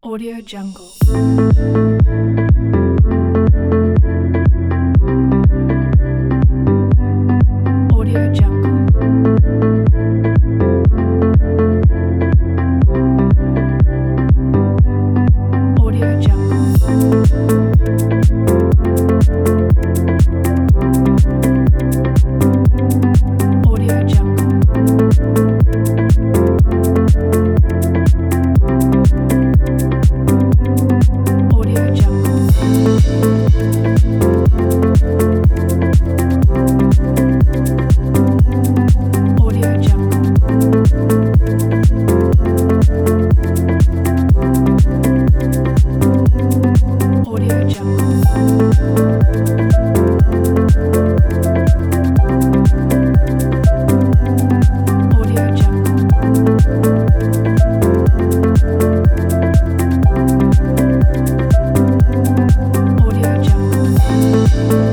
Audio Jungle. Audio Jungle. Audio Jungle. Audio Jungle. Audio Jungle. Audio Jungle. Audio Jungle. Audio Jungle. Audio Jungle.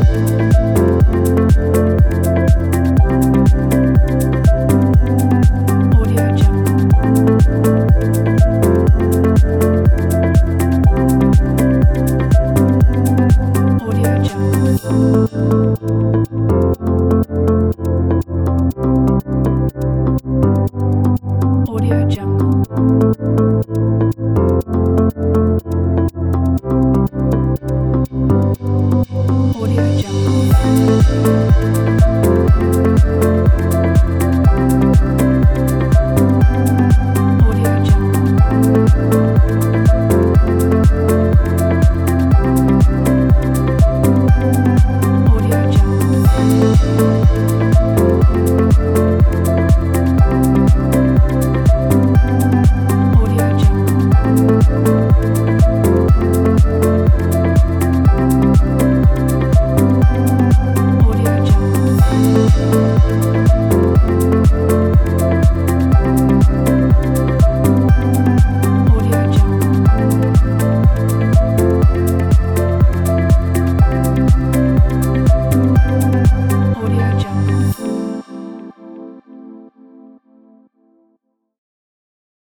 Audio Jungle. Audio Jungle. Audio Jungle. Audio Jungle. Audio Jungle. Audio Jungle. Audio Jungle.